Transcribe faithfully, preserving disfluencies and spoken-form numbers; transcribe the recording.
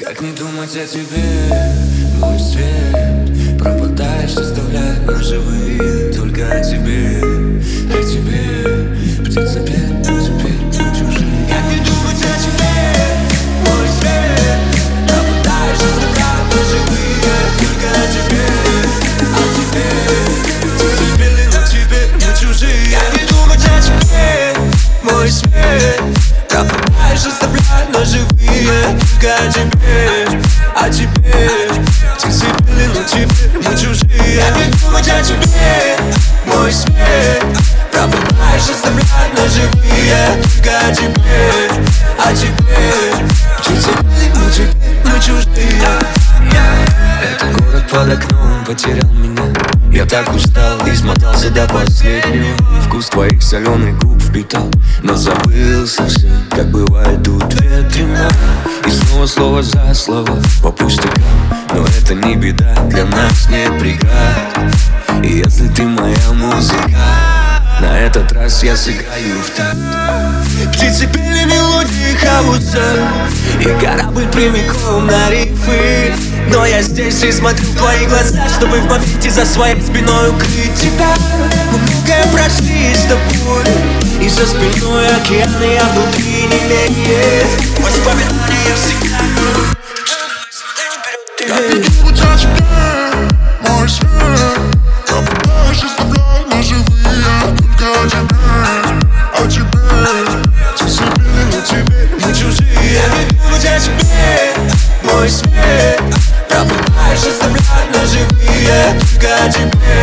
Как не думать о тебе, мой свет? Пропадаешь, оставляя ножевые. Только о тебе, о тебе. Птица петь, но теперь мы чужие. Как не думать о тебе, мой свет? Пропадаешь, оставляя ножевые. Только о тебе, о тебе. Птица пели, но теперь мы чужие. Как не думать о тебе, мой свет? Пропадаешь, оставляя ножевые. Только о тебе, о тебе. Птицы пели, но теперь мы чужие. Как не думать о тебе, мой свет? Пропадаешь, оставляя ножевые. Только о тебе, о тебе. Птицы пели, но теперь мы чужие. Этот город под окном потерял меня. Я так устал и смотался до последнего. Вкус твоих соленых губ впитал, но забыл совсем, как бывает тут ветрено. И снова слово за слово по пустякам. Но это не беда, для нас нет преград. И если ты моя музыка, на этот раз я сыграю в такт. Птицы пели мелодии хаоса, и корабль прямиком на рифы. Но я здесь и смотрю в твои глаза, чтобы в моменте за своей спиной укрыть тебя. Мы многое прошли с тобой, и за спиной океан, и я внутри не леет. Воспоминания всегда. Как не думать о тебе, мой свет? Пропадаешь, оставляя ножевые. Только о тебе, о тебе. Птицы пели, но теперь мы чужие. Как не думать о тебе, мой свет? Пропадаешь, оставляя ножевые. Только о тебе,